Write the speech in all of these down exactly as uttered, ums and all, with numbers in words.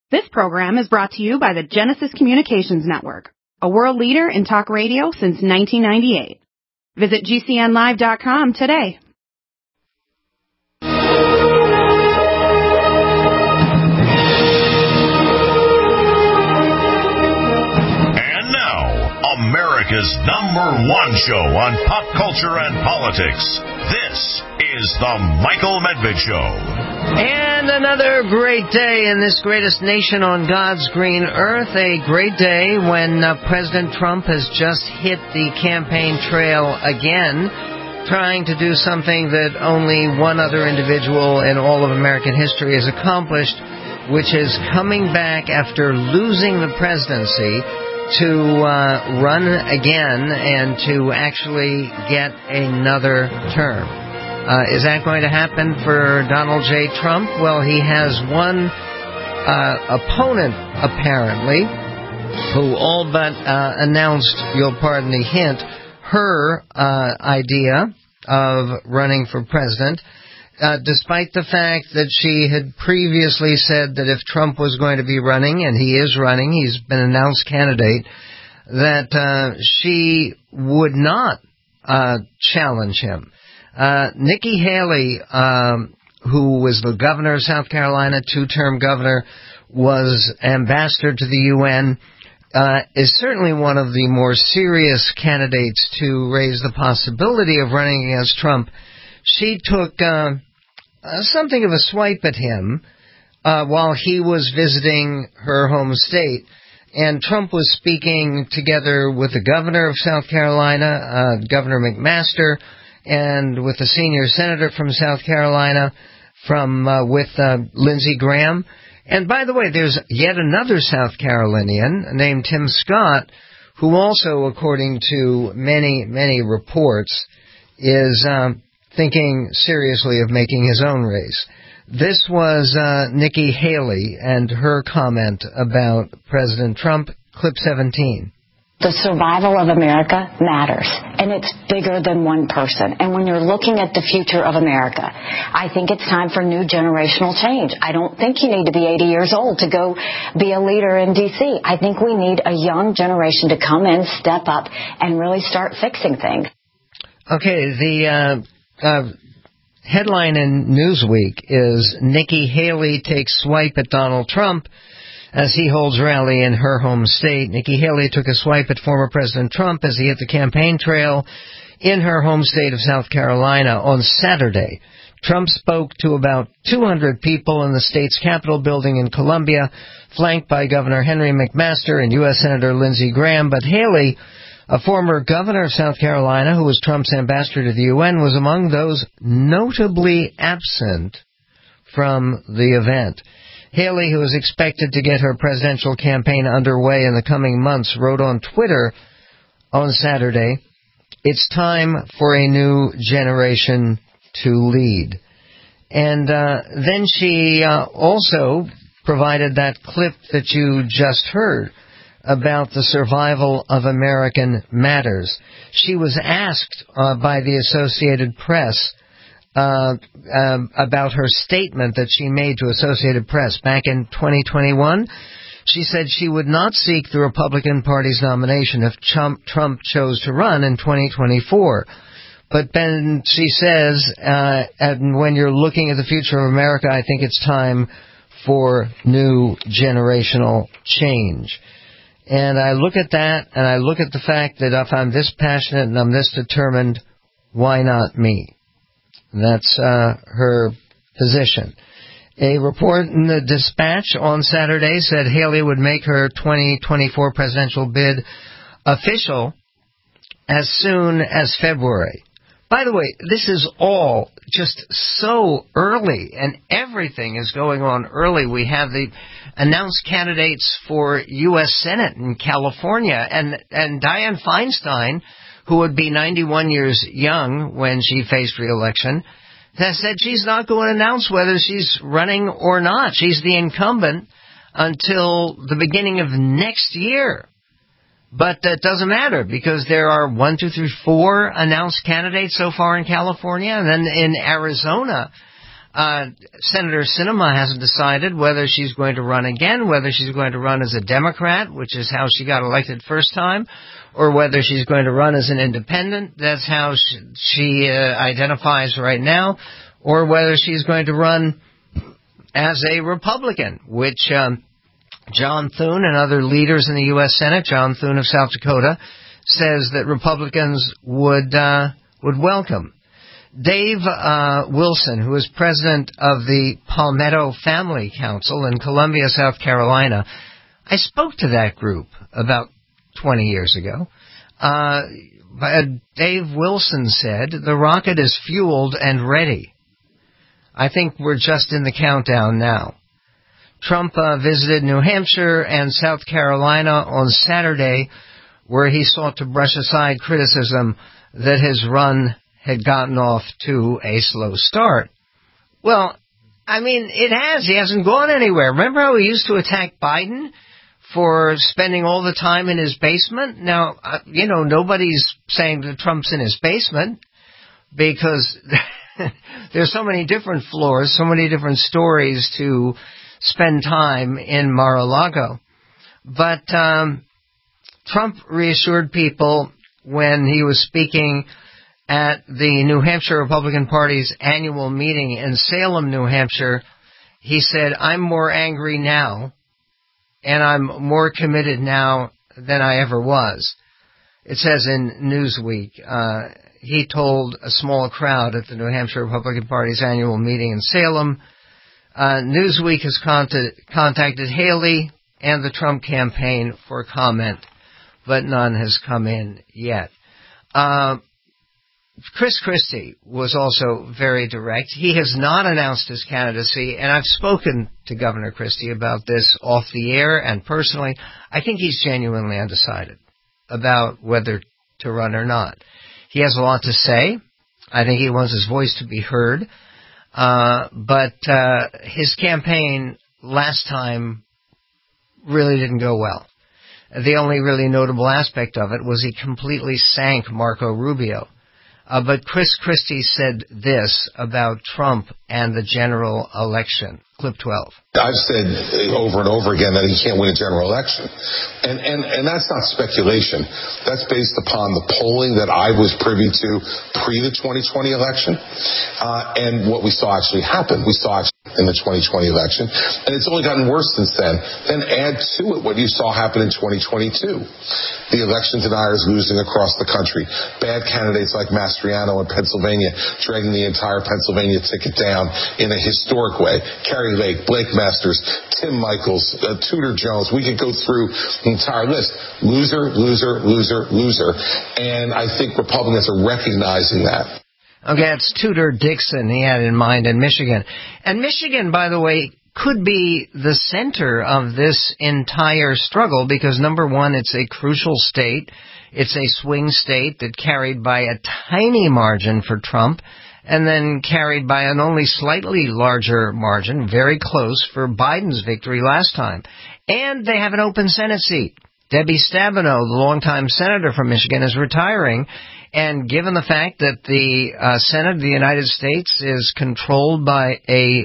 This program is brought to you by the Genesis Communications Network, a world leader in talk radio since nineteen ninety-eight. Visit G C N live dot com today. And now, America's number one show on pop culture and politics. This is The Michael Medved Show. And another great day in this greatest nation on God's green earth. A great day when uh, President Trump has just hit the campaign trail again, trying to do something that only one other individual in all of American history has accomplished, which is coming back after losing the presidency to uh, run again and to actually get another term. Uh, is that going to happen for Donald J. Trump? Well, he has one uh, opponent, apparently, who all but uh, announced, you'll pardon the hint, her uh, idea of running for president, uh, despite the fact that she had previously said that if Trump was going to be running, and he is running, he's been announced candidate, that uh, she would not uh, challenge him. Uh, Nikki Haley, um, who was the governor of South Carolina, two-term governor, was ambassador to the U N, uh, is certainly one of the more serious candidates to raise the possibility of running against Trump. She took uh, uh, something of a swipe at him uh, while he was visiting her home state. And Trump was speaking together with the governor of South Carolina, uh, Governor McMaster, and with the senior senator from South Carolina, from uh, with uh, Lindsey Graham. And by the way, there's yet another South Carolinian named Tim Scott, who also, according to many, many reports, is um, thinking seriously of making his own race. This was uh, Nikki Haley and her comment about President Trump. Clip seventeen. The survival of America matters, and it's bigger than one person. And when you're looking at the future of America, I think it's time for new generational change. I don't think you need to be eighty years old to go be a leader in D C. I think we need a young generation to come in, step up, and really start fixing things. Okay, the uh, uh, headline in Newsweek is Nikki Haley takes swipe at Donald Trump as he holds rally in her home state. Nikki Haley took a swipe at former President Trump as he hit the campaign trail in her home state of South Carolina on Saturday. Trump spoke to about two hundred people in the state's Capitol building in Columbia, flanked by Governor Henry McMaster and U S Senator Lindsey Graham. But Haley, a former governor of South Carolina who was Trump's ambassador to the U N, was among those notably absent from the event. Haley, who is expected to get her presidential campaign underway in the coming months, wrote on Twitter on Saturday, "It's time for a new generation to lead." And uh, then she uh, also provided that clip that you just heard about the survival of American matters. She was asked uh, by the Associated Press Uh, um, about her statement that she made to Associated Press back in twenty twenty-one. She said she would not seek the Republican Party's nomination if Trump, Trump chose to run in twenty twenty-four. But then she says, uh, and when you're looking at the future of America, I think it's time for new generational change. And I look at that, and I look at the fact that if I'm this passionate and I'm this determined, why not me? That's uh, her position. A report in the Dispatch on Saturday said Haley would make her twenty twenty-four presidential bid official as soon as February. By the way, this is all just so early, and everything is going on early. We have the announced candidates for U S Senate in California, and, and Dianne Feinstein, who would be ninety-one years young when she faced re-election, has said she's not going to announce whether she's running or not. She's the incumbent until the beginning of next year. But that doesn't matter because there are one, two, three, four announced candidates so far in California. And then in Arizona, Uh, Senator Sinema hasn't decided whether she's going to run again, whether she's going to run as a Democrat, which is how she got elected first time, or whether she's going to run as an independent. That's how she, she uh, identifies right now, or whether she's going to run as a Republican, which um, John Thune and other leaders in the U S Senate, John Thune of South Dakota, says that Republicans would uh, would welcome. Dave uh, Wilson, who is president of the Palmetto Family Council in Columbia, South Carolina, I spoke to that group about twenty years ago. Uh, Dave Wilson said, the rocket is fueled and ready. I think we're just in the countdown now. Trump uh, visited New Hampshire and South Carolina on Saturday, where he sought to brush aside criticism that his run had gotten off to a slow start. Well, I mean, it has. He hasn't gone anywhere. Remember how he used to attack Biden for spending all the time in his basement? Now, uh, you know, nobody's saying that Trump's in his basement because there's so many different floors, so many different stories to spend time in Mar-a-Lago. But um, Trump reassured people when he was speaking at the New Hampshire Republican Party's annual meeting in Salem, New Hampshire. He said, I'm more angry now, and I'm more committed now than I ever was. It says in Newsweek, uh, he told a small crowd at the New Hampshire Republican Party's annual meeting in Salem. Uh, Newsweek has contact, contacted Haley and the Trump campaign for comment, but none has come in yet. Uh, Chris Christie was also very direct. He has not announced his candidacy, and I've spoken to Governor Christie about this off the air and personally. I think he's genuinely undecided about whether to run or not. He has a lot to say. I think he wants his voice to be heard. Uh, but uh, his campaign last time really didn't go well. The only really notable aspect of it was he completely sank Marco Rubio. Uh, but Chris Christie said this about Trump and the general election. Clip twelve. I've said over and over again that he can't win a general election. And, and, and that's not speculation. That's based upon the polling that I was privy to pre the twenty twenty election uh, and what we saw actually happen. We saw actually in the twenty twenty election, and it's only gotten worse since then. Then add to it what you saw happen in twenty twenty-two. The election deniers losing across the country. Bad candidates like Mastriano in Pennsylvania dragging the entire Pennsylvania ticket down in a historic way. Carrie Lake, Blake Masters, Tim Michaels, uh, Tudor Jones. We could go through the entire list. Loser, loser, loser, loser. And I think Republicans are recognizing that. Okay, it's Tudor Dixon he had in mind in Michigan. And Michigan, by the way, could be the center of this entire struggle because, number one, it's a crucial state. It's a swing state that carried by a tiny margin for Trump and then carried by an only slightly larger margin, very close, for Biden's victory last time. And they have an open Senate seat. Debbie Stabenow, the longtime senator from Michigan, is retiring. And given the fact that the uh, Senate of the United States is controlled by a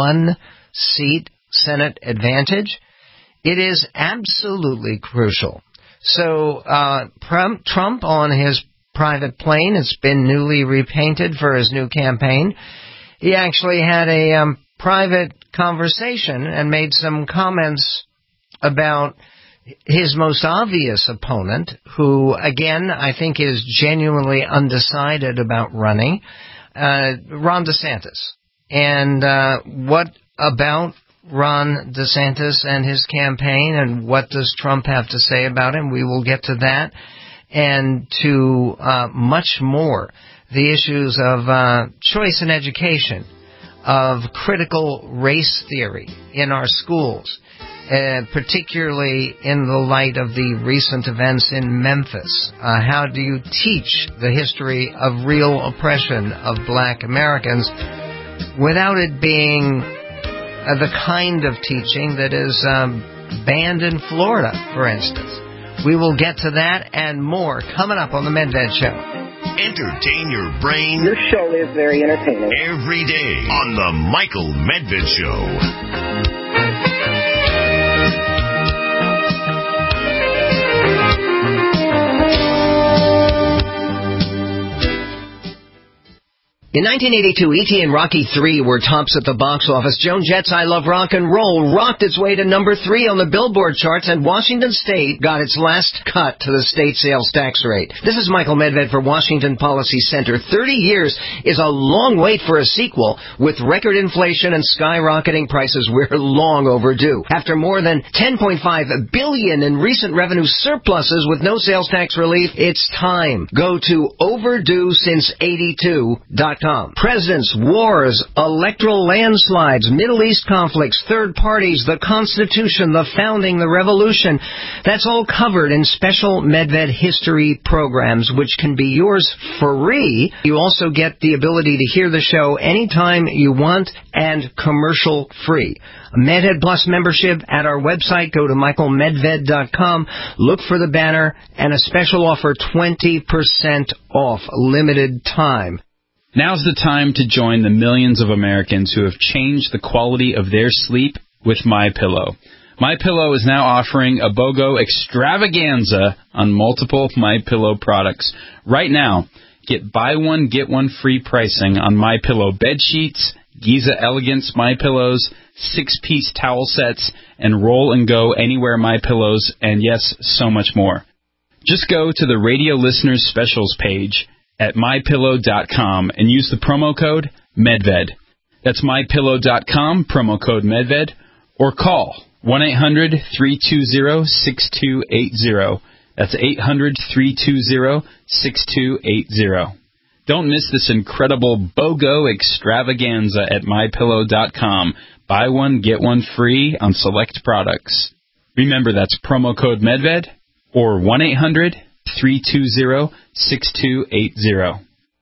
one-seat Senate advantage, it is absolutely crucial. So uh, Trump on his private plane, it's been newly repainted for his new campaign. He actually had a um, private conversation and made some comments about his most obvious opponent, who, again, I think is genuinely undecided about running, uh, Ron DeSantis. And uh, what about Ron DeSantis and his campaign, and what does Trump have to say about him? We will get to that, and to uh, much more. The issues of uh, choice in education, of critical race theory in our schools, Uh, particularly in the light of the recent events in Memphis. Uh, how do you teach the history of real oppression of black Americans without it being uh, the kind of teaching that is um, banned in Florida, for instance? We will get to that and more coming up on the Medved Show. Entertain your brain. This show is very entertaining. Every day on The Michael Medved Show. In nineteen eighty-two, E T and Rocky three were tops at the box office. Joan Jett's I Love Rock and Roll rocked its way to number three on the Billboard charts, and Washington State got its last cut to the state sales tax rate. This is Michael Medved for Washington Policy Center. Thirty years is a long wait for a sequel. With record inflation and skyrocketing prices, we're long overdue. After more than ten point five billion dollars in recent revenue surpluses with no sales tax relief, it's time. Go to overdue since eighty-two dot com. Presidents, wars, electoral landslides, Middle East conflicts, third parties, the Constitution, the founding, the revolution. That's all covered in special Medved history programs, which can be yours free. You also get the ability to hear the show anytime you want and commercial free. Medved Plus membership at our website. Go to michael medved dot com. Look for the banner and a special offer, twenty percent off, limited time. Now's the time to join the millions of Americans who have changed the quality of their sleep with MyPillow. MyPillow is now offering a BOGO extravaganza on multiple MyPillow products. Right now, get buy one, get one free pricing on MyPillow bed sheets, Giza Elegance MyPillows, six-piece towel sets, and Roll and Go Anywhere MyPillows, and yes, so much more. Just go to the Radio Listeners Specials page at my pillow dot com and use the promo code MEDVED. That's my pillow dot com, promo code MEDVED, or call one eight hundred, three two zero, six two eight zero. That's eight hundred, three two zero, six two eight zero. Don't miss this incredible BOGO extravaganza at my pillow dot com. Buy one, get one free on select products. Remember, that's promo code MEDVED or one eight hundred, three two zero, six two eight zero.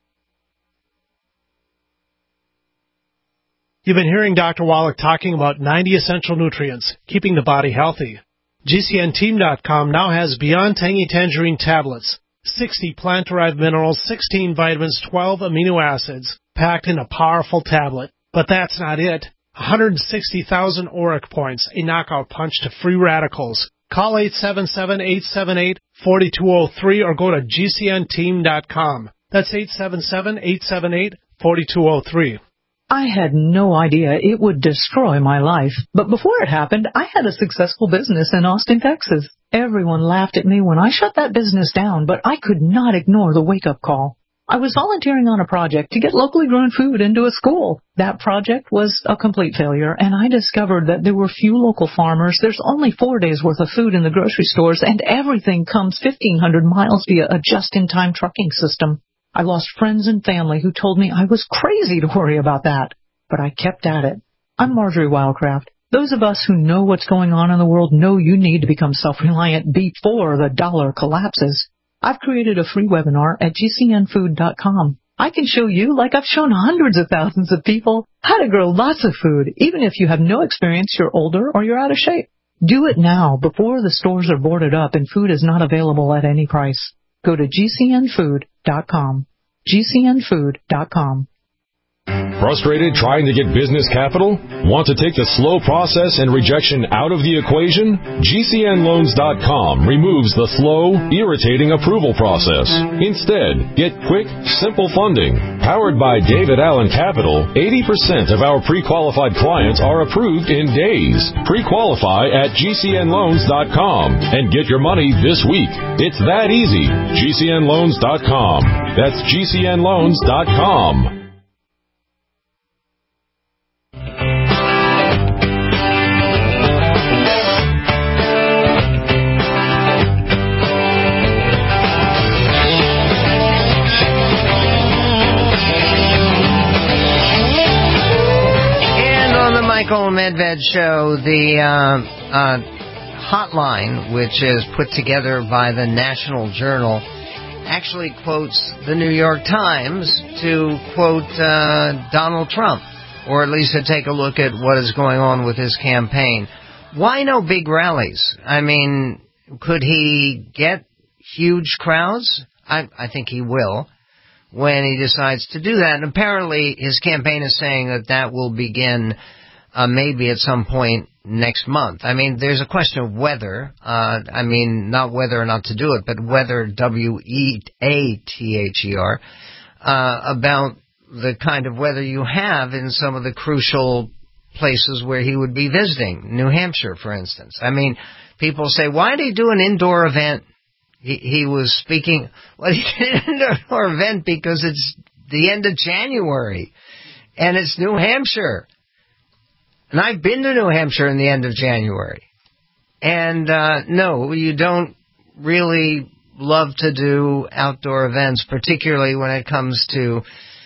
You've been hearing Doctor Wallach talking about ninety essential nutrients, keeping the body healthy. G C N team dot com now has Beyond Tangy Tangerine tablets, sixty plant-derived minerals, sixteen vitamins, twelve amino acids, packed in a powerful tablet. But that's not it. one hundred sixty thousand auric points, a knockout punch to free radicals. Call eight seven seven, eight seven eight, four two zero three or go to G C N team dot com. That's eight seven seven, eight seven eight, four two zero three. I had no idea it would destroy my life. But before it happened, I had a successful business in Austin, Texas. Everyone laughed at me when I shut that business down, but I could not ignore the wake-up call. I was volunteering on a project to get locally grown food into a school. That project was a complete failure, and I discovered that there were few local farmers. There's only four days' worth of food in the grocery stores, and everything comes fifteen hundred miles via a just-in-time trucking system. I lost friends and family who told me I was crazy to worry about that, but I kept at it. I'm Marjorie Wildcraft. Those of us who know what's going on in the world know you need to become self-reliant before the dollar collapses. I've created a free webinar at G C N food dot com. I can show you, like I've shown hundreds of thousands of people, how to grow lots of food, even if you have no experience, you're older, or you're out of shape. Do it now, before the stores are boarded up and food is not available at any price. Go to G C N food dot com. G C N food dot com. Frustrated trying to get business capital? Want to take the slow process and rejection out of the equation? G C N loans dot com removes the slow, irritating approval process. Instead, get quick, simple funding. Powered by David Allen Capital, eighty percent of our pre-qualified clients are approved in days. Pre-qualify at G C N loans dot com and get your money this week. It's that easy. G C N loans dot com. That's G C N loans dot com. Michael Medved Show, the uh, uh, hotline, which is put together by the National Journal, actually quotes the New York Times to quote uh, Donald Trump, or at least to take a look at what is going on with his campaign. Why no big rallies? I mean, could he get huge crowds? I, I think he will. when he decides to do that. And apparently his campaign is saying that that will begin uh, maybe at some point next month. I mean, there's a question of whether, uh, I mean, not whether or not to do it, but whether, W E A T H E R, uh, about the kind of weather you have in some of the crucial places where he would be visiting. New Hampshire, for instance. I mean, people say, why did he do an indoor event? He, he was speaking, well, he did an indoor event because it's the end of January, and it's New Hampshire. And I've been to New Hampshire in the end of January. And, uh, no, you don't really love to do outdoor events, particularly when it comes to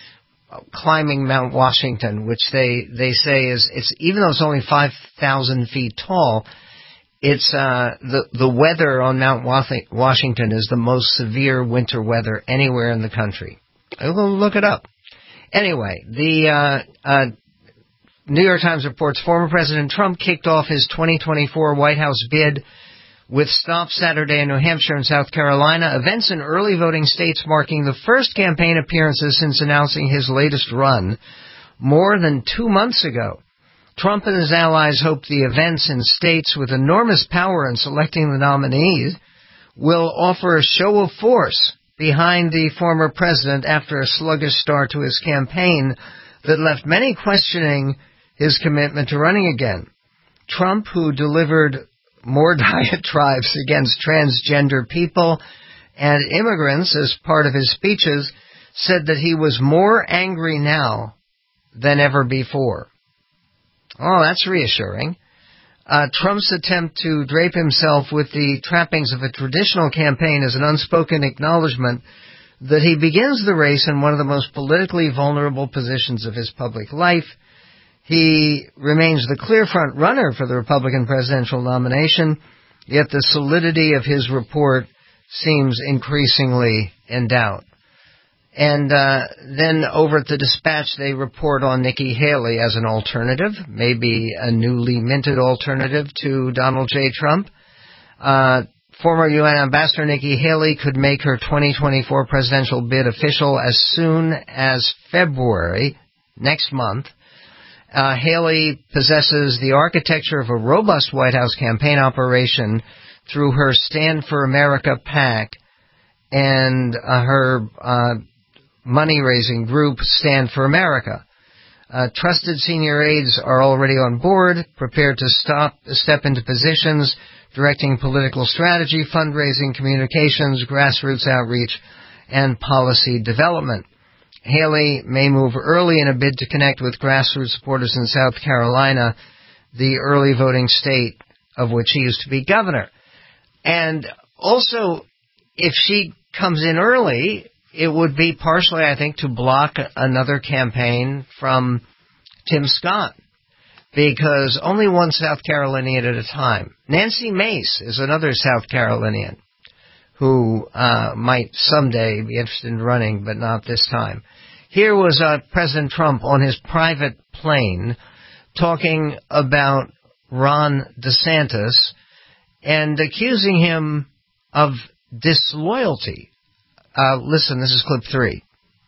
climbing Mount Washington, which they, they say is, it's, even though it's only five thousand feet tall, it's, uh, the, the weather on Mount Washington is the most severe winter weather anywhere in the country. I'll look it up. Anyway, the, uh, uh, New York Times reports former President Trump kicked off his twenty twenty-four White House bid with stops Saturday in New Hampshire and South Carolina, events in early voting states marking the first campaign appearances since announcing his latest run more than two months ago. Trump and his allies hope the events in states with enormous power in selecting the nominees will offer a show of force behind the former president after a sluggish start to his campaign that left many questioning his commitment to running again. Trump, who delivered more diatribes against transgender people and immigrants as part of his speeches, said that he was more angry now than ever before. Oh, that's reassuring. Uh, Trump's attempt to drape himself with the trappings of a traditional campaign is an unspoken acknowledgement that he begins the race in one of the most politically vulnerable positions of his public life. He remains the clear front runner for the Republican presidential nomination, yet the solidity of his report seems increasingly in doubt. And uh, then over at the Dispatch, they report on Nikki Haley as an alternative, maybe a newly minted alternative to Donald J. Trump. Uh, former U N Ambassador Nikki Haley could make her twenty twenty-four presidential bid official as soon as February, next month. Uh, Haley possesses the architecture of a robust White House campaign operation through her Stand for America PAC and uh, her uh, money-raising group, Stand for America. Uh, trusted senior aides are already on board, prepared to stop, step into positions directing political strategy, fundraising, communications, grassroots outreach, and policy development. Haley may move early in a bid to connect with grassroots supporters in South Carolina, the early voting state of which he used to be governor. And also, if she comes in early, it would be partially, I think, to block another campaign from Tim Scott, because only one South Carolinian at a time. Nancy Mace is another South Carolinian who uh, might someday be interested in running, but not this time. Here was uh, President Trump on his private plane talking about Ron DeSantis and accusing him of disloyalty. Uh, listen, this is clip three.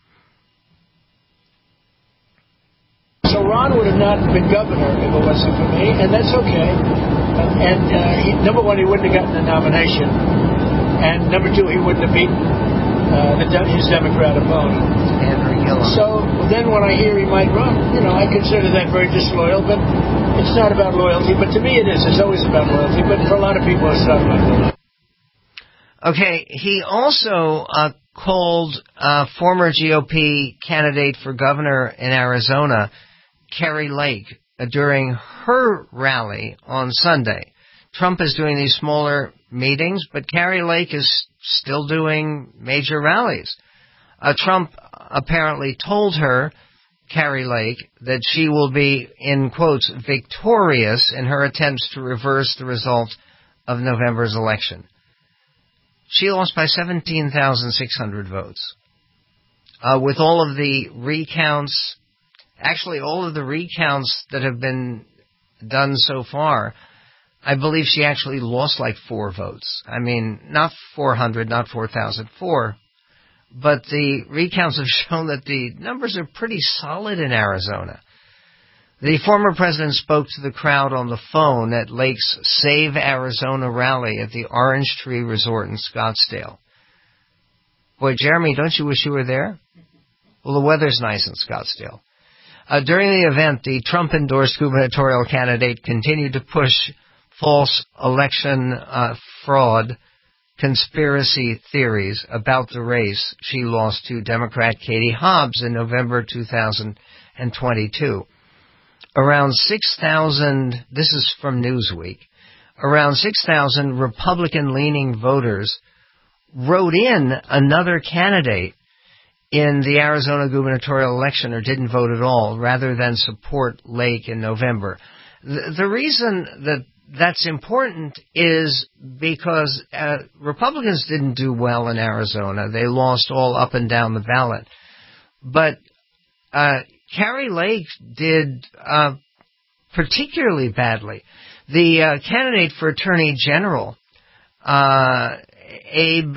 So Ron would have not been governor if it wasn't for me, and that's okay. And uh, he, number one, he wouldn't have gotten the nomination, and number two, he wouldn't have beaten uh, the, his Democrat opponent. Andrew Gillum. So then when I hear he might run, you know, I consider that very disloyal, but it's not about loyalty. But to me it is. It's always about loyalty, but for a lot of people it's not about loyalty. Okay, he also uh, called uh, former G O P candidate for governor in Arizona, Kari Lake, uh, during her rally on Sunday. Trump is doing these smaller meetings, but Kari Lake is still doing major rallies. Uh, Trump apparently told her, Kari Lake, that she will be, in quotes, victorious in her attempts to reverse the results of November's election. She lost by seventeen thousand six hundred votes. Uh, with all of the recounts, actually all of the recounts that have been done so far, I believe she actually lost like four votes. I mean, not four hundred, not four thousand, four but the recounts have shown that the numbers are pretty solid in Arizona. The former president spoke to the crowd on the phone at Lake's Save Arizona rally at the Orange Tree Resort in Scottsdale. Boy, Jeremy, don't you wish you were there? Well, the weather's nice in Scottsdale. Uh, during the event, the Trump-endorsed gubernatorial candidate continued to push false election uh, fraud conspiracy theories about the race she lost to Democrat Katie Hobbs in November two thousand twenty-two. Around six thousand, this is from Newsweek, around six thousand Republican-leaning voters wrote in another candidate in the Arizona gubernatorial election or didn't vote at all, rather than support Lake in November. The, the reason that that's important is because uh, Republicans didn't do well in Arizona. They lost all up and down the ballot. But uh, Kari Lake did uh, particularly badly. The uh, candidate for Attorney General, uh, Abe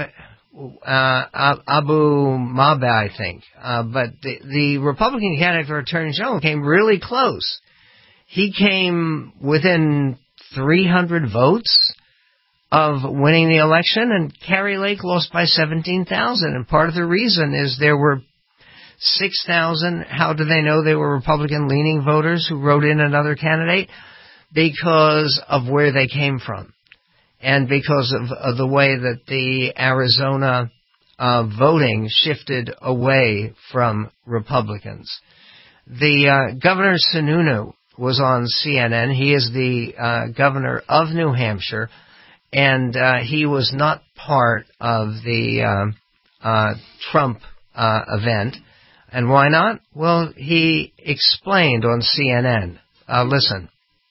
uh, Abu Mabe, I think, uh, but the, the Republican candidate for Attorney General came really close. He came within three hundred votes of winning the election, and Kari Lake lost by seventeen thousand. And part of the reason is there were six thousand, how do they know they were Republican-leaning voters who wrote in another candidate? Because of where they came from, and because of, of the way that the Arizona uh, voting shifted away from Republicans. The uh, Governor Sununu was on C N N. He is the uh, governor of New Hampshire, and uh, he was not part of the uh, uh, Trump uh, event. And why not? Well, he explained on C N N. Uh, listen,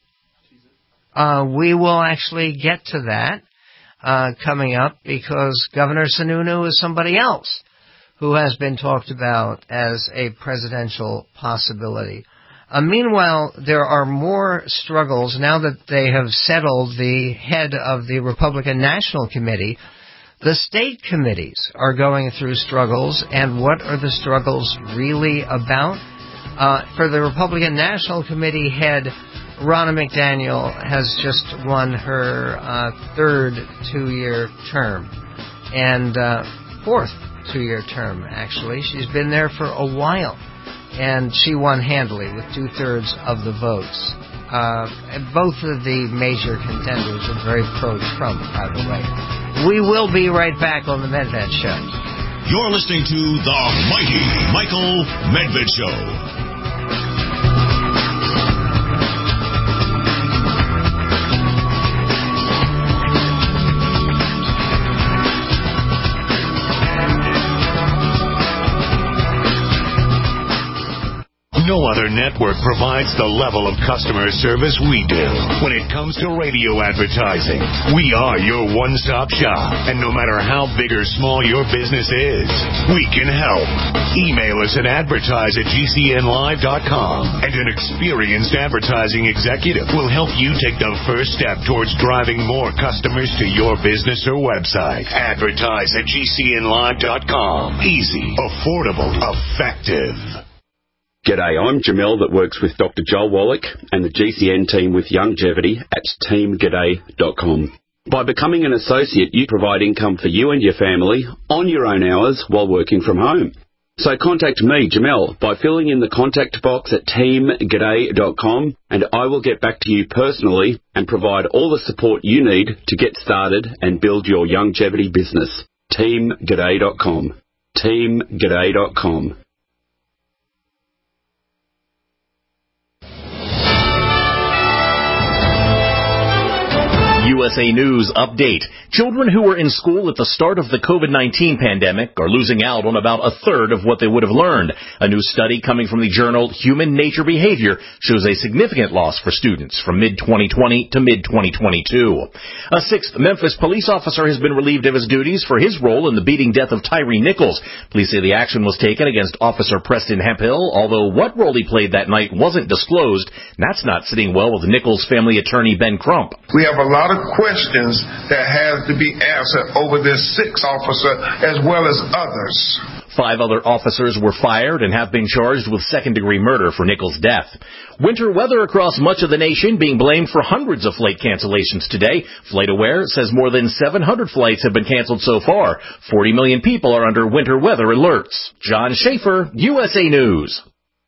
uh, we will actually get to that uh, coming up, because Governor Sununu is somebody else who has been talked about as a presidential possibility. Uh, meanwhile, there are more struggles now that they have settled the head of the Republican National Committee. The state committees are going through struggles, and what are the struggles really about? Uh, for the Republican National Committee head, Ronna McDaniel has just won her uh, third two-year term, and uh, fourth two-year term, actually. She's been there for a while, and she won handily with two-thirds of the votes. Uh, both of the major contenders are very pro-Trump, by the way. We will be right back on the Medved Show. You're listening to the mighty Michael Medved Show. No other network provides the level of customer service we do. When it comes to radio advertising, we are your one-stop shop. And no matter how big or small your business is, we can help. Email us at advertise at G C N live dot com, and an experienced advertising executive will help you take the first step towards driving more customers to your business or website. Advertise at G C N live dot com. Easy, affordable, effective. G'day, I'm Jamel that works with Doctor Joel Wallach and the G C N team with Longevity at team g'day dot com. By becoming an associate, you provide income for you and your family on your own hours while working from home. So contact me, Jamel, by filling in the contact box at team g'day dot com, and I will get back to you personally and provide all the support you need to get started and build your longevity business. team g'day dot com. team g'day dot com. U S A News Update. Children who were in school at the start of the COVID nineteen pandemic are losing out on about a third of what they would have learned. A new study coming from the journal Human Nature Behavior shows a significant loss for students from mid twenty twenty to mid twenty twenty-two. A sixth Memphis police officer has been relieved of his duties for his role in the beating death of Tyree Nichols. Police say the action was taken against Officer Preston Hemphill, although what role he played that night wasn't disclosed. That's not sitting well with Nichols' family attorney Ben Crump. We have a lot of questions that have to be answered over this sixth officer as well as others. Five other officers were fired and have been charged with second-degree murder for Nichols' death. Winter weather across much of the nation being blamed for hundreds of flight cancellations today. FlightAware says more than seven hundred flights have been canceled so far. forty million people are under winter weather alerts. John Schaefer, U S A News.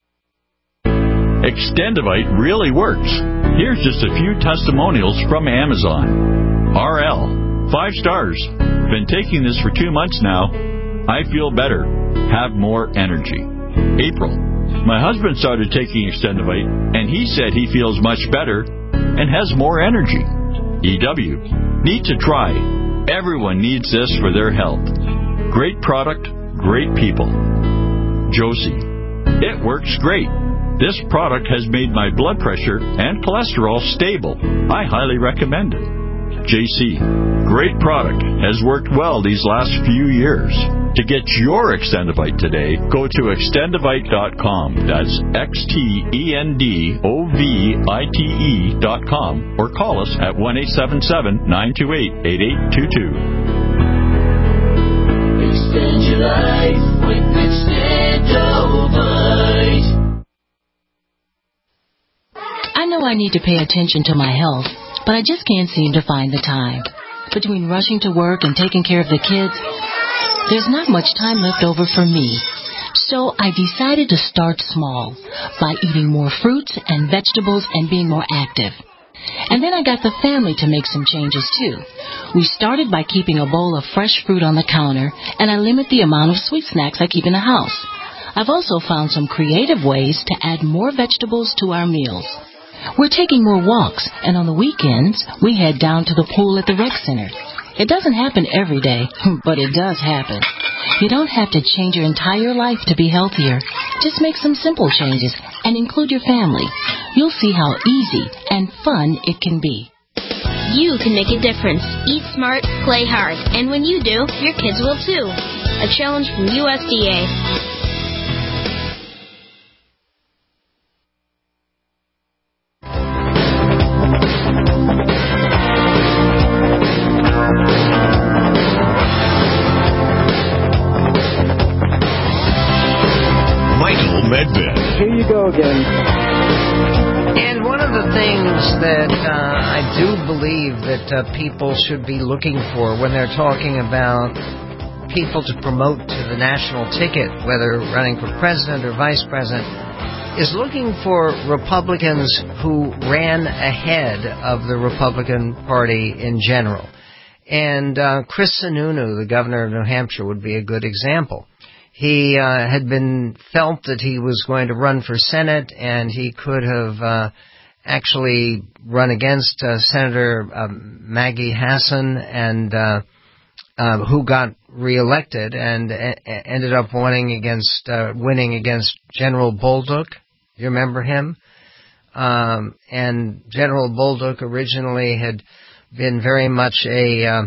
Extendivite really works. Here's just a few testimonials from Amazon. R L, five stars. Been taking this for two months now. I feel better. Have more energy. April, my husband started taking Extendivite, and he said he feels much better and has more energy. E W, need to try. Everyone needs this for their health. Great product, great people. Josie, it works great. This product has made my blood pressure and cholesterol stable. I highly recommend it. J C, great product. Has worked well these last few years. To get your Extendivite today, go to extendivite dot com. That's X T E N D O V I T E dot com or call us at one eight seven seven, nine two eight, eight eight two two. Extend your life with Extendivite. I know I need to pay attention to my health, but I just can't seem to find the time. Between rushing to work and taking care of the kids, there's not much time left over for me. So I decided to start small by eating more fruits and vegetables and being more active. And then I got the family to make some changes too. We started by keeping a bowl of fresh fruit on the counter, and I limit the amount of sweet snacks I keep in the house. I've also found some creative ways to add more vegetables to our meals. We're taking more walks, and on the weekends, we head down to the pool at the rec center. It doesn't happen every day, but it does happen. You don't have to change your entire life to be healthier. Just make some simple changes and include your family. You'll see how easy and fun it can be. You can make a difference. Eat smart, play hard. And when you do, your kids will too. A challenge from U S D A. Here you go again. And one of the things that uh, I do believe that uh, people should be looking for when they're talking about people to promote to the national ticket, whether running for president or vice president, is looking for Republicans who ran ahead of the Republican Party in general. And uh, Chris Sununu, the governor of New Hampshire, would be a good example. He uh, had been felt that he was going to run for Senate, and he could have uh, actually run against uh, Senator uh, Maggie Hassan, and uh, uh, who got reelected and uh, ended up winning against uh, winning against General Bolduc. You remember him? Um, and General Bolduc originally had been very much a uh,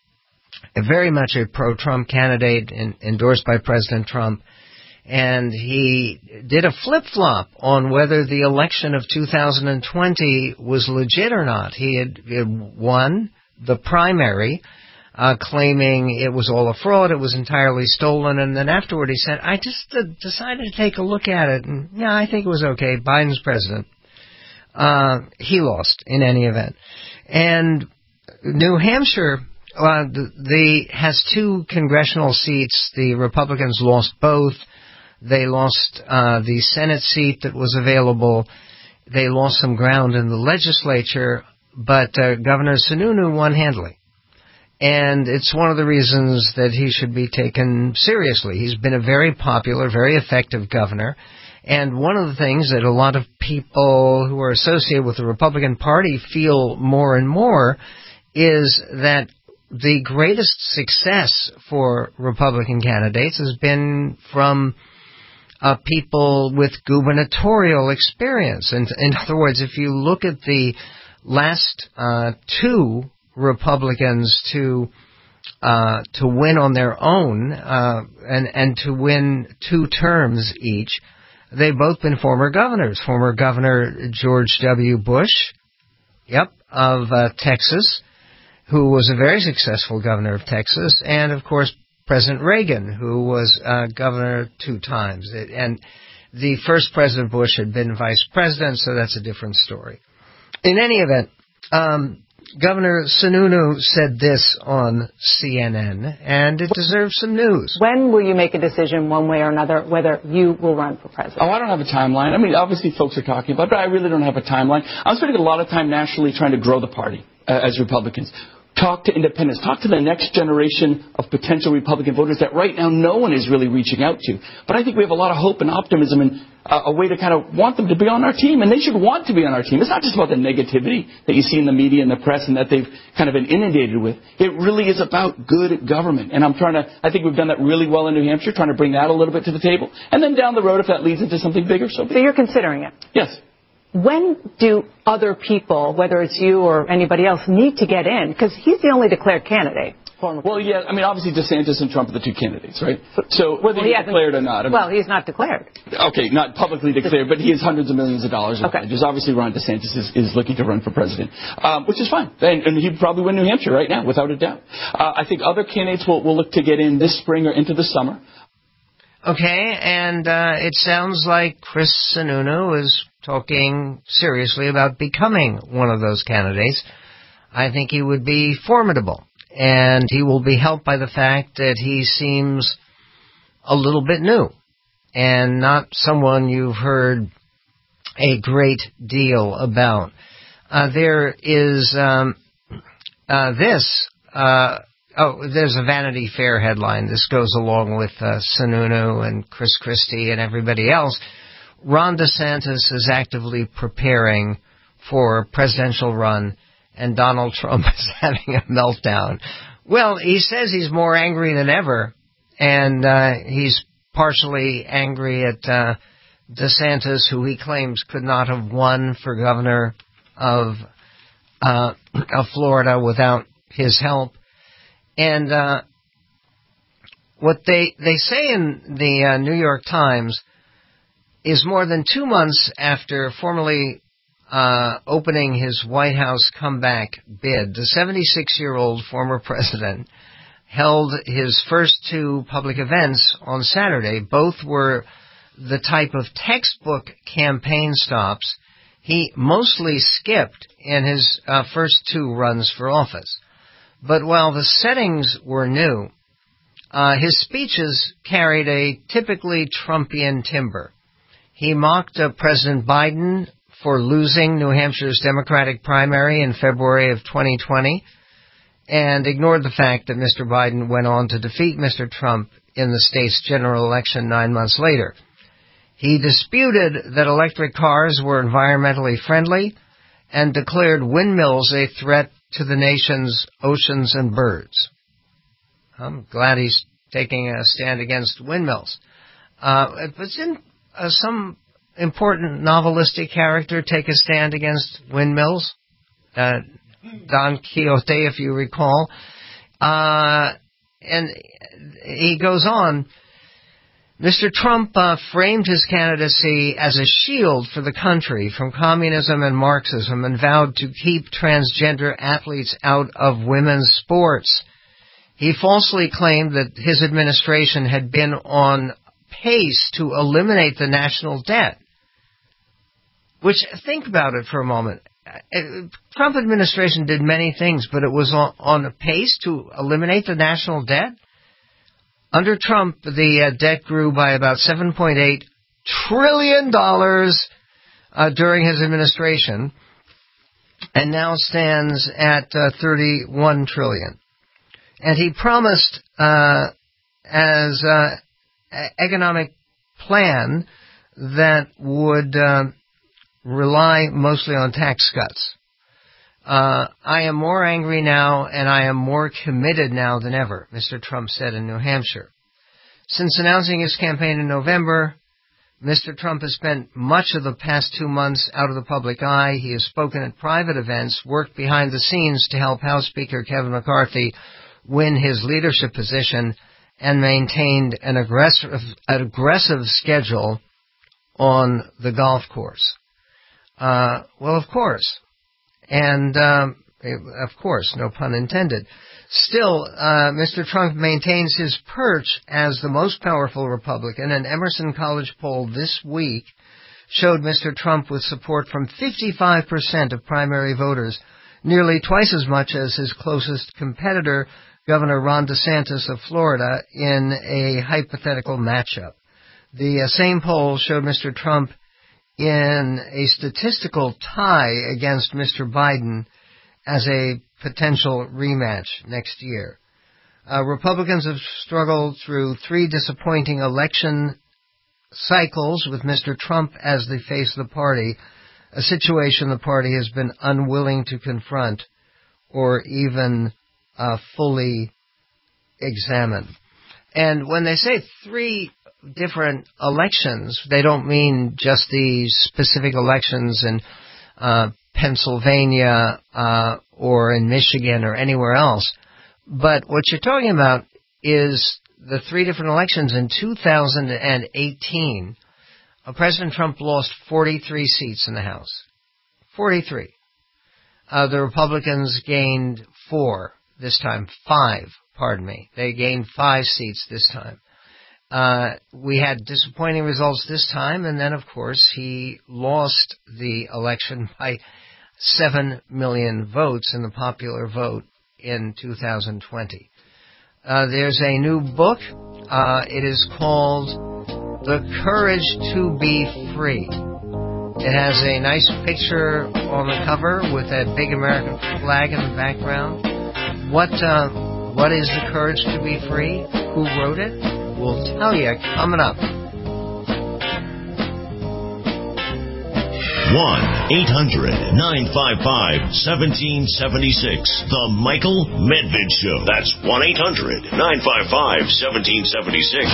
very much a pro-Trump candidate in, endorsed by President Trump, and he did a flip-flop on whether the election of two thousand twenty was legit or not. He had, he had won the primary, uh, claiming it was all a fraud, it was entirely stolen, and then afterward he said, I just uh, decided to take a look at it, and yeah, I think it was okay, Biden's president. Uh, he lost in any event. And New Hampshire Uh, the, the has two congressional seats. The Republicans lost both. They lost uh, the Senate seat that was available. They lost some ground in the legislature, but uh, Governor Sununu won handily. And it's one of the reasons that he should be taken seriously. He's been a very popular, very effective governor. And one of the things that a lot of people who are associated with the Republican Party feel more and more is that the greatest success for Republican candidates has been from uh, people with gubernatorial experience. And in other words, if you look at the last uh, two Republicans to uh, to win on their own uh, and and to win two terms each, they've both been former governors. Former Governor George W. Bush, yep, of uh, Texas. who was a very successful governor of Texas, and, of course, President Reagan, who was uh, governor two times. It, and the first President Bush had been vice president, so that's a different story. In any event, um, Governor Sununu said this on C N N, and it deserves some news. When will you make a decision one way or another whether you will run for president? Oh, I don't have a timeline. I mean, obviously folks are talking about it, but I really don't have a timeline. I'm spending a lot of time nationally trying to grow the party uh, as Republicans. Talk to independents. Talk to the next generation of potential Republican voters that right now no one is really reaching out to. But I think we have a lot of hope and optimism and uh, a way to kind of want them to be on our team. And they should want to be on our team. It's not just about the negativity that you see in the media and the press and that they've kind of been inundated with. It really is about good government. And I'm trying to, I think we've done that really well in New Hampshire, trying to bring that a little bit to the table. And then down the road, if that leads into something bigger, so be it. So you're considering it? Yes. When do other people, whether it's you or anybody else, need to get in? Because he's the only declared candidate. Well, yeah, I mean, obviously DeSantis and Trump are the two candidates, right? So whether well, he's he declared or not. I mean, well, he's not declared. Okay, not publicly declared, but he has hundreds of millions of dollars. Okay. Just obviously Ron DeSantis is, is looking to run for president, um, which is fine. And, and he'd probably win New Hampshire right now, without a doubt. Uh, I think other candidates will, will look to get in this spring or into the summer. Okay, and uh, it sounds like Chris Sununu is talking seriously about becoming one of those candidates. I think he would be formidable, and he will be helped by the fact that he seems a little bit new and not someone you've heard a great deal about. Uh, there is um, uh, this... Uh, Oh, there's a Vanity Fair headline. This goes along with uh, Sununu and Chris Christie and everybody else. Ron DeSantis is actively preparing for a presidential run, and Donald Trump is having a meltdown. Well, he says he's more angry than ever, and uh, he's partially angry at uh, DeSantis, who he claims could not have won for governor of, uh, of Florida without his help. And uh, what they they say in the uh, New York Times is more than two months after formally uh, opening his White House comeback bid, the seventy-six-year-old former president held his first two public events on Saturday. Both were the type of textbook campaign stops he mostly skipped in his uh, first two runs for office. But while the settings were new, uh, his speeches carried a typically Trumpian timbre. He mocked uh, President Biden for losing New Hampshire's Democratic primary in February of twenty twenty and ignored the fact that Mister Biden went on to defeat Mister Trump in the state's general election nine months later. He disputed that electric cars were environmentally friendly and declared windmills a threat to the nation's oceans and birds. I'm glad he's taking a stand against windmills. Uh, but didn't uh, some important novelistic character take a stand against windmills? Uh, Don Quixote, if you recall. Uh, and he goes on, Mister Trump uh, framed his candidacy as a shield for the country from communism and Marxism and vowed to keep transgender athletes out of women's sports. He falsely claimed that his administration had been on pace to eliminate the national debt. Which, think about it for a moment. Trump administration did many things, but it was on, on a pace to eliminate the national debt? Under Trump, the uh, debt grew by about seven point eight trillion dollars uh, during his administration, and now stands at uh, thirty-one trillion dollars. And he promised uh, as an economic plan that would uh, rely mostly on tax cuts. Uh, I am more angry now, and I am more committed now than ever, Mister Trump said in New Hampshire. Since announcing his campaign in November, Mister Trump has spent much of the past two months out of the public eye. He has spoken at private events, worked behind the scenes to help House Speaker Kevin McCarthy win his leadership position, and maintained an aggressive, an aggressive schedule on the golf course. Uh, well, of course. And um, Of course, no pun intended. Still, uh, Mister Trump maintains his perch as the most powerful Republican. An Emerson College poll this week showed Mister Trump with support from fifty-five percent of primary voters, nearly twice as much as his closest competitor, Governor Ron DeSantis of Florida, in a hypothetical matchup. The uh, same poll showed Mister Trump in a statistical tie against Mister Biden as a potential rematch next year. Uh, Republicans have struggled through three disappointing election cycles with Mister Trump as the face of the party, a situation the party has been unwilling to confront or even uh, fully examine. And when they say three different elections, they don't mean just the specific elections in uh, Pennsylvania uh, or in Michigan or anywhere else. But what you're talking about is the three different elections in two thousand eighteen. Uh, President Trump lost forty-three seats in the House. forty-three. Uh, the Republicans gained four this time. Five, pardon me. They gained five seats this time. Uh, we had disappointing results this time, and then, of course, he lost the election by seven million votes in the popular vote in two thousand twenty. Uh, there's a new book. Uh, it is called The Courage to Be Free. It has a nice picture on the cover with a big American flag in the background. What, uh, what is The Courage to Be Free? Who wrote it? We'll tell you coming up. one eight hundred nine five five one seven seven six. The Michael Medved Show. That's one eight hundred nine five five one seven seven six.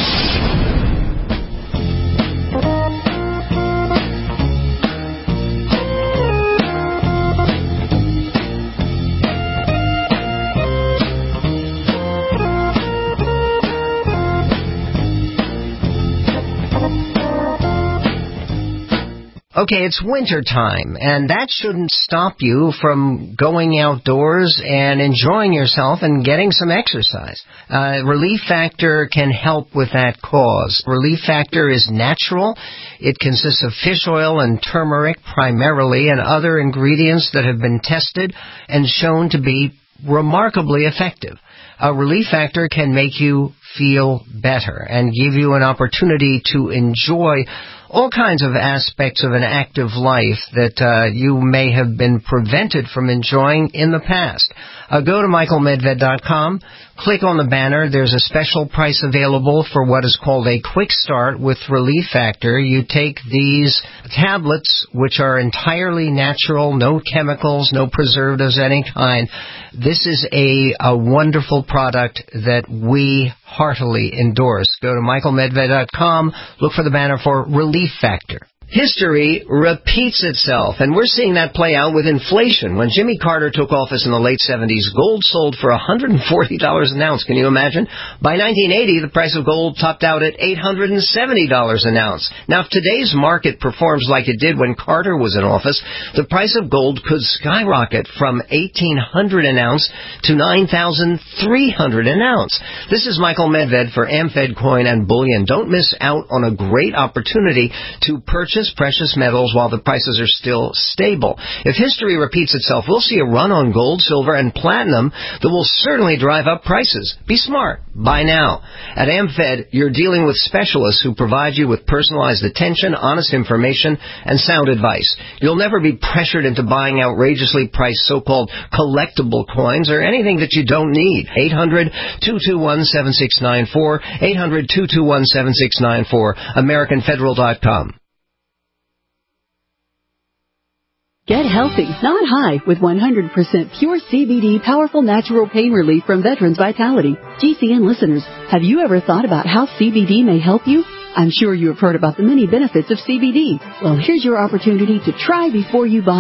Okay, it's winter time, and that shouldn't stop you from going outdoors and enjoying yourself and getting some exercise. Uh, Relief Factor can help with that cause. Relief Factor is natural. It consists of fish oil and turmeric primarily, and other ingredients that have been tested and shown to be remarkably effective. A Relief Factor can make you feel better and give you an opportunity to enjoy all kinds of aspects of an active life that uh, you may have been prevented from enjoying in the past. Uh, go to michael medved dot com, click on the banner. There's a special price available for what is called a quick start with Relief Factor. You take these tablets, which are entirely natural, no chemicals, no preservatives of any kind. This is a, a wonderful product that we heartily endorse. Go to michael medved dot com, look for the banner for Relief Factor. History repeats itself, and we're seeing that play out with inflation. When Jimmy Carter took office in the late seventies, gold sold for one hundred forty dollars an ounce. Can you imagine? By nineteen eighty, the price of gold topped out at eight hundred seventy dollars an ounce. Now, if today's market performs like it did when Carter was in office, the price of gold could skyrocket from eighteen hundred dollars an ounce to nine thousand three hundred dollars an ounce. This is Michael Medved for AmFed Coin and Bullion. Don't miss out on a great opportunity to purchase precious metals while the prices are still stable. If history repeats itself, we'll see a run on gold, silver, and platinum that will certainly drive up prices. Be smart. Buy now. At AmFed, you're dealing with specialists who provide you with personalized attention, honest information, and sound advice. You'll never be pressured into buying outrageously priced so-called collectible coins or anything that you don't need. eight hundred two two one seven six nine four, eight hundred two two one seven six nine four, american federal dot com. Get healthy, not high, with one hundred percent pure C B D powerful natural pain relief from Veterans Vitality. G C N listeners, have you ever thought about how C B D may help you? I'm sure you have heard about the many benefits of C B D. Well, here's your opportunity to try before you buy.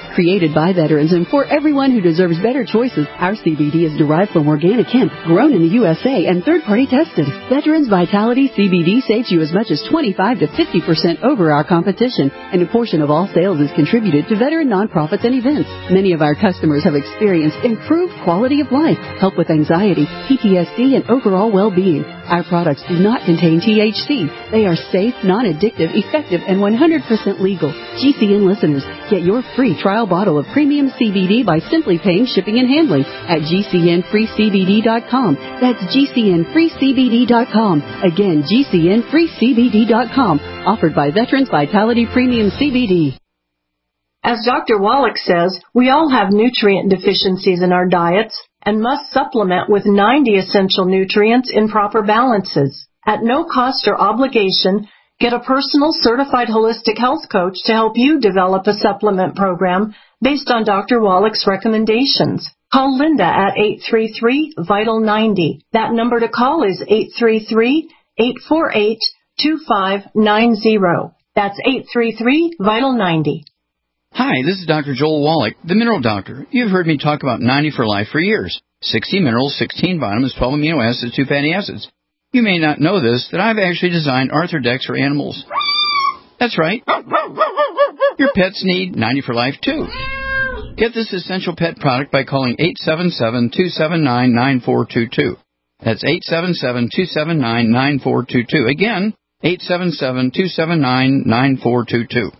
Created by veterans and for everyone who deserves better choices, our C B D is derived from organic hemp, grown in the U S A and third-party tested. Veterans Vitality C B D saves you as much as twenty-five to fifty percent over our competition, and a portion of all sales is contributed to veteran nonprofits and events. Many of our customers have experienced improved quality of life, help with anxiety, P T S D, and overall well-being. Our products do not contain T H C. They are safe, non-addictive, effective, and one hundred percent legal. G C N listeners, get your free trial bottle of premium C B D by simply paying shipping and handling at G C N free C B D dot com. That's G C N free C B D dot com. Again, G C N free C B D dot com. Offered by Veterans Vitality Premium C B D. As Doctor Wallach says, we all have nutrient deficiencies in our diets and must supplement with ninety essential nutrients in proper balances. At no cost or obligation, get a personal certified holistic health coach to help you develop a supplement program based on Doctor Wallach's recommendations. Call Linda at eight three three, vital ninety. That number to call is eight three three, eight four eight, two five nine zero. That's eight three three, vital ninety. Hi, this is Doctor Joel Wallach, the Mineral Doctor. You've heard me talk about ninety for Life for years. sixty minerals, sixteen vitamins, twelve amino acids, two fatty acids. You may not know this, that I've actually designed Arthrodex for animals. That's right. Your pets need ninety for Life, too. Get this essential pet product by calling eight seven seven, two seven nine, nine four two two. That's eight seven seven, two seven nine, nine four two two. Again, eight seven seven, two seven nine, nine four two two.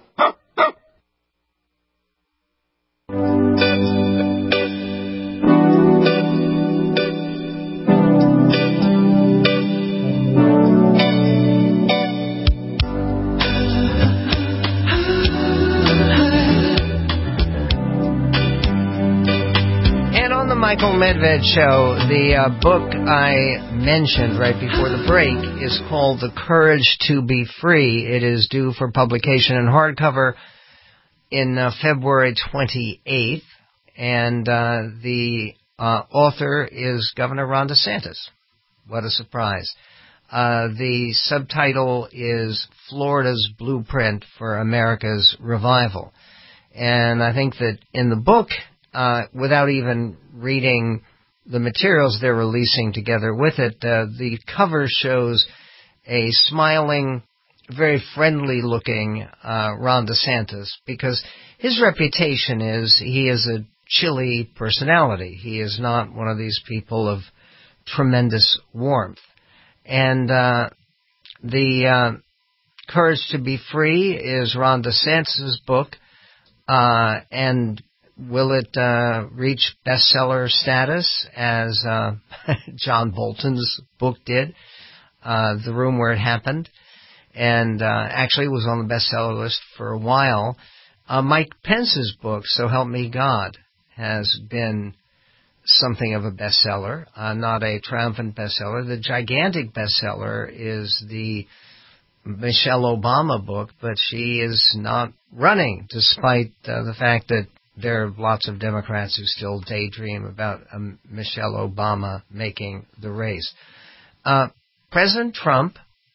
Michael Medved Show. The uh, book I mentioned right before the break is called The Courage to Be Free. It is due for publication in hardcover in uh, February twenty-eighth, and uh, the uh, author is Governor Ron DeSantis. What a surprise. Uh, the subtitle is Florida's Blueprint for America's Revival. And I think that in the book, Uh, without even reading the materials they're releasing together with it, uh, the cover shows a smiling, very friendly-looking uh, Ron DeSantis, because his reputation is he is a chilly personality. He is not one of these people of tremendous warmth. And uh, the uh, Courage to Be Free is Ron DeSantis' book, uh, and will it uh, reach bestseller status as uh, John Bolton's book did, uh, The Room Where It Happened, and uh, actually was on the bestseller list for a while. Uh, Mike Pence's book, So Help Me God, has been something of a bestseller, uh, not a triumphant bestseller. The gigantic bestseller is the Michelle Obama book, but she is not running, despite uh, the fact that there are lots of Democrats who still daydream about um, Michelle Obama making the race. Uh, President Trump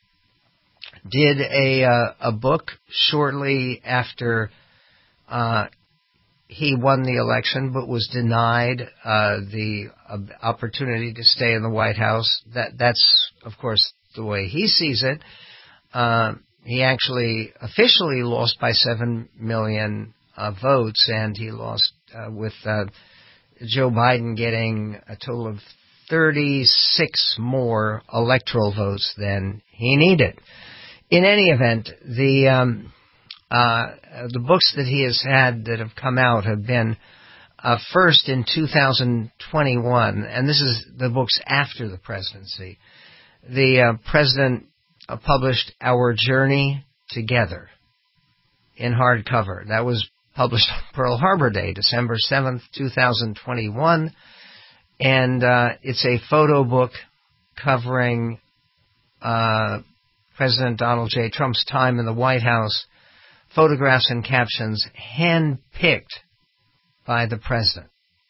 did a uh, a book shortly after uh, he won the election, but was denied uh, the uh, opportunity to stay in the White House. That that's of course the way he sees it. Uh, he actually officially lost by seven million uh, votes, and he lost uh, with uh, Joe Biden getting a total of thirty-six more electoral votes than he needed. In any event, the um, uh, the books that he has had that have come out have been uh, first in two thousand twenty-one, and this is the books after the presidency. The uh, president uh, published Our Journey Together in hardcover. That was published on Pearl Harbor Day, December seventh, two thousand twenty-one, and uh, it's a photo book covering uh, President Donald J. Trump's time in the White House, photographs and captions hand-picked by the president.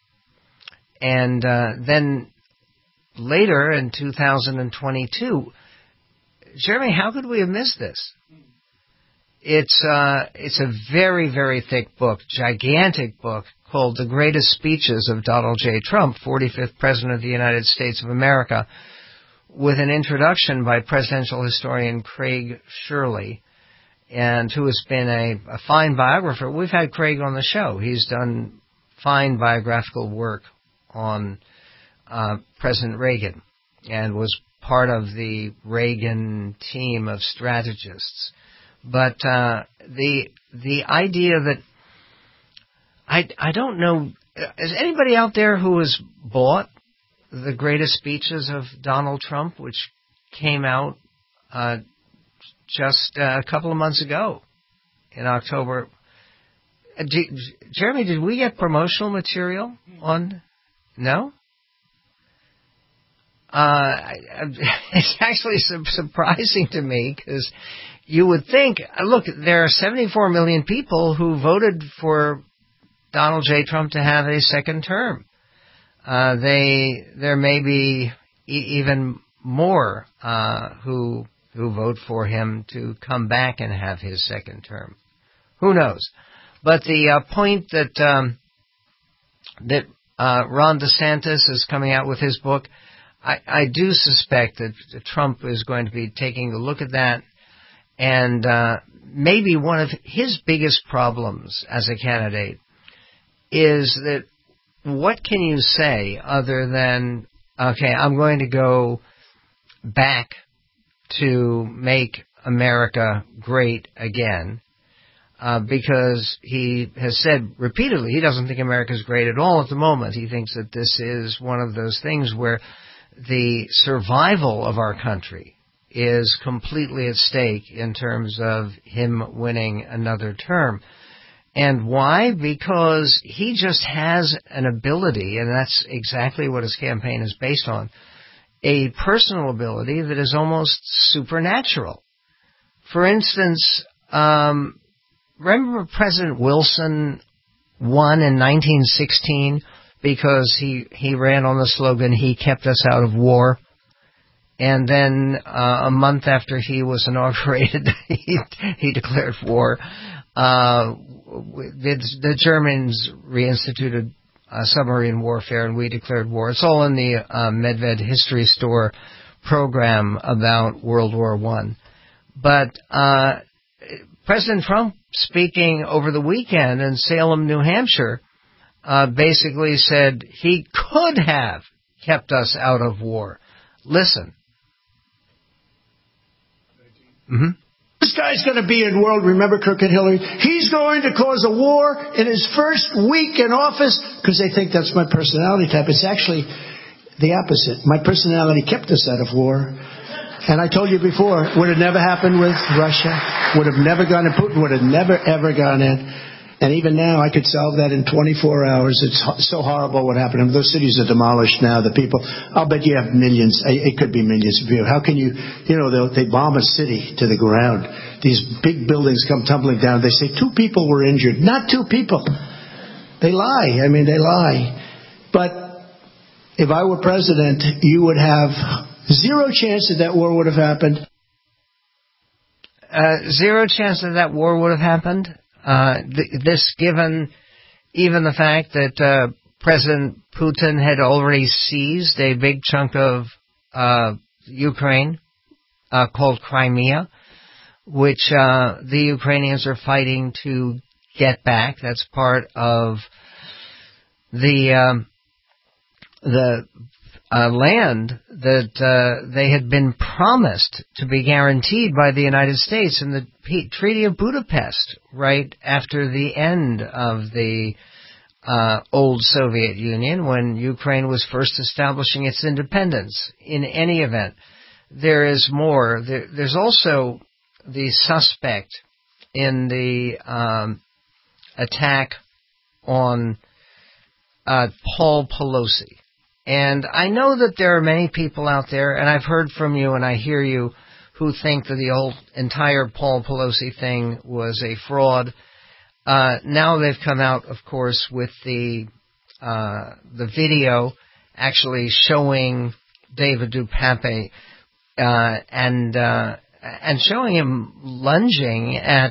And uh, then later in two thousand twenty-two, Jeremy, how could we have missed this? it's uh, it's a very, very thick book, gigantic book, called The Greatest Speeches of Donald J. Trump, forty-fifth President of the United States of America, with an introduction by presidential historian Craig Shirley, and who has been a, a fine biographer. We've had Craig on the show. He's done fine biographical work on uh, President Reagan and was part of the Reagan team of strategists. But uh, the the idea that I I don't know, is anybody out there who has bought The Greatest Speeches of Donald Trump, which came out uh, just uh, a couple of months ago in October? Uh, do, Jeremy, did we get promotional material on? No? Uh, I, I, it's actually su- surprising to me because you would think, look, there are seventy-four million people who voted for Donald J. Trump to have a second term. Uh, they, there may be e- even more uh, who who vote for him to come back and have his second term. Who knows? But the uh, point that um, that uh, Ron DeSantis is coming out with his book, I, I do suspect that Trump is going to be taking a look at that, and uh, maybe one of his biggest problems as a candidate is that what can you say other than, okay, I'm going to go back to make America great again, uh, because he has said repeatedly he doesn't think America is great at all at the moment. He thinks that this is one of those things where the survival of our country is completely at stake in terms of him winning another term. And why? Because he just has an ability, and that's exactly what his campaign is based on, a personal ability that is almost supernatural. For instance, um, remember President Wilson won in nineteen sixteen because he, he ran on the slogan, "He kept us out of war." And then uh, a month after he was inaugurated, he, he declared war. Uh, the, the Germans reinstituted uh, submarine warfare, and we declared war. It's all in the uh, Medved History Store program about World War One. But uh, President Trump, speaking over the weekend in Salem, New Hampshire, uh, basically said he could have kept us out of war. Listen. Mm-hmm. This guy's going to be in world, remember Crooked Hillary? He's going to cause a war in his first week in office because they think that's my personality type. It's actually the opposite. My personality kept us out of war. And I told you before, would have never happened with Russia, would have never gone in, Putin would have never, ever gone in. And even now, I could solve that in twenty-four hours. It's so horrible what happened. I mean, those cities are demolished now. The people, I'll bet you have millions. It could be millions of people. How can you, you know, they bomb a city to the ground. These big buildings come tumbling down. They say two people were injured. Not two people. They lie. I mean, they lie. But if I were president, you would have zero chance that that war would have happened. Uh, zero chance that that war would have happened? Uh, th- this given even the fact that uh, President Putin had already seized a big chunk of uh, Ukraine uh, called Crimea, which uh, the Ukrainians are fighting to get back. That's part of the um, the uh, land that uh, they had been promised to be guaranteed by the United States in the P- Treaty of Budapest, right after the end of the uh, old Soviet Union, when Ukraine was first establishing its independence. In any event, there is more. There, there's also the suspect in the um, attack on uh, Paul Pelosi. And I know that there are many people out there, and I've heard from you and I hear you, who think that the whole entire Paul Pelosi thing was a fraud. Uh, now they've come out, of course, with the uh, the video actually showing David Dupape uh, and uh, and showing him lunging at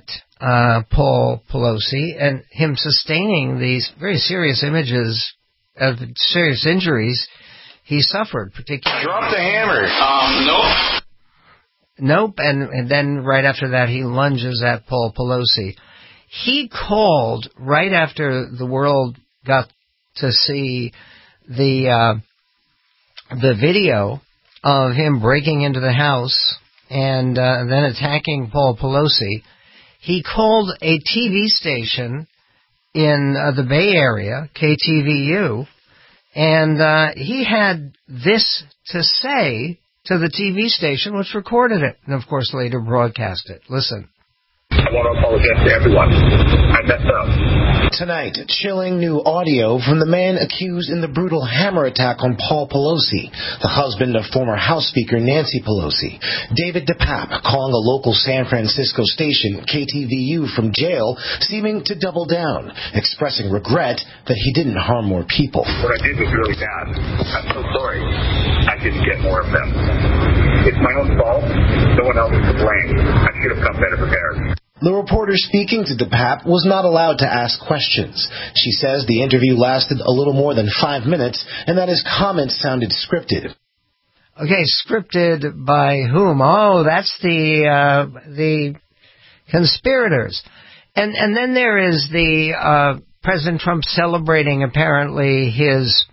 uh, Paul Pelosi and him sustaining these very serious images of serious injuries he suffered, particularly. Drop the hammer. Um, nope. Nope, and, and then right after that he lunges at Paul Pelosi. He called right after the world got to see the uh, the video of him breaking into the House and uh, then attacking Paul Pelosi. He called a T V station in uh, the Bay Area, K T V U, and uh, he had this to say to the T V station, which recorded it, and of course later broadcast it. Listen. I want to apologize to everyone. I messed up. Tonight, chilling new audio from the man accused in the brutal hammer attack on Paul Pelosi, the husband of former House Speaker Nancy Pelosi. David DePape calling a local San Francisco station, K T V U, from jail, seeming to double down, expressing regret that he didn't harm more people. What I did was really bad. I'm so sorry. I didn't get more of them. It's my own fault. No one else is to blame. I should have come better prepared. The reporter speaking to DePape was not allowed to ask questions. She says the interview lasted a little more than five minutes and that his comments sounded scripted. Okay, scripted by whom? Oh, that's the uh, the conspirators. And and then there is the uh, President Trump celebrating apparently his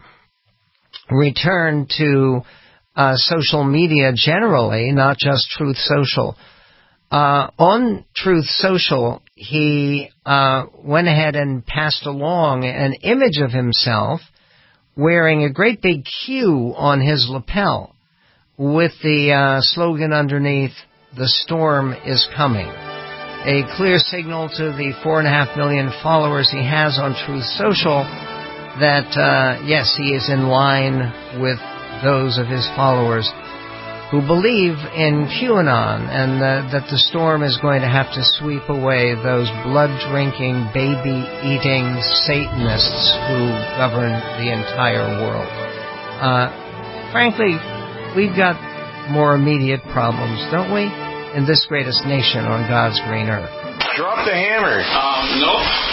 return to uh, social media generally, not just Truth Social. Uh, on Truth Social, he uh, went ahead and passed along an image of himself wearing a great big Q on his lapel with the uh, slogan underneath, "The storm is coming." A clear signal to the four and a half million followers he has on Truth Social that, uh, yes, he is in line with those of his followers who believe in QAnon and uh, that the storm is going to have to sweep away those blood-drinking, baby-eating Satanists who govern the entire world. Uh, frankly, we've got more immediate problems, don't we, in this greatest nation on God's green earth? Drop the hammer. Um, nope.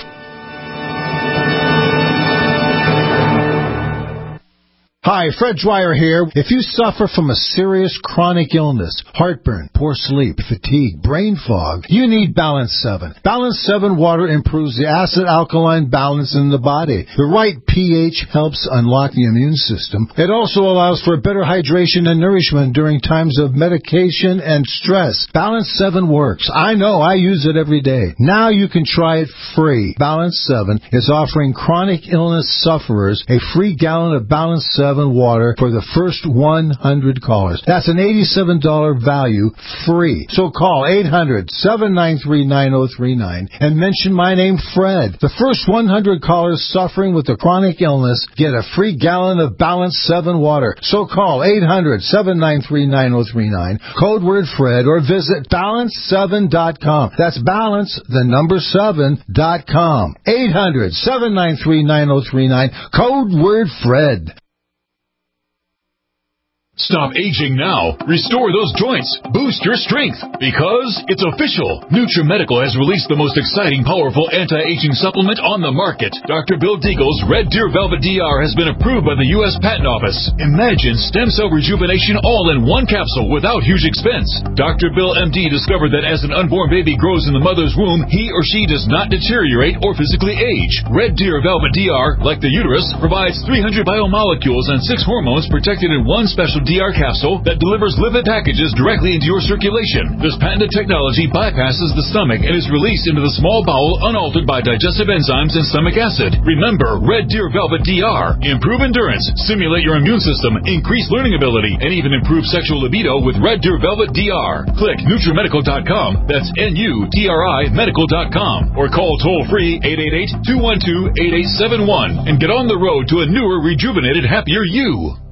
Hi, Fred Dwyer here. If you suffer from a serious chronic illness, heartburn, poor sleep, fatigue, brain fog, you need Balance seven. Balance seven water improves the acid-alkaline balance in the body. The right pH helps unlock the immune system. It also allows for better hydration and nourishment during times of medication and stress. Balance seven works. I know, I use it every day. Now you can try it free. Balance seven is offering chronic illness sufferers a free gallon of Balance seven water for the first one hundred callers. That's an eighty-seven dollars value free. So call eight hundred, seven nine three, nine oh three nine and mention my name, Fred. The first one hundred callers suffering with a chronic illness get a free gallon of Balance seven water. So call eight hundred, seven nine three, nine oh three nine, code word Fred, or visit balance seven dot com. That's balance, the number seven dot com. eight hundred, seven nine three, nine oh three nine, code word Fred. Stop aging now. Restore those joints. Boost your strength. Because it's official. NutriMedical has released the most exciting, powerful anti-aging supplement on the market. Doctor Bill Deagle's Red Deer Velvet D R has been approved by the U S Patent Office. Imagine stem cell rejuvenation all in one capsule without huge expense. Doctor Bill M D discovered that as an unborn baby grows in the mother's womb, he or she does not deteriorate or physically age. Red Deer Velvet D R, like the uterus, provides three hundred biomolecules and six hormones protected in one special D R capsule that delivers lipid packages directly into your circulation. This patented technology bypasses the stomach and is released into the small bowel unaltered by digestive enzymes and stomach acid. Remember, Red Deer Velvet D R. Improve endurance, stimulate your immune system, increase learning ability, and even improve sexual libido with Red Deer Velvet D R. Click NutriMedical dot com. That's N U T R I Medical dot com. Or call toll-free eight eight eight, two one two, eight eight seven one and get on the road to a newer, rejuvenated, happier you.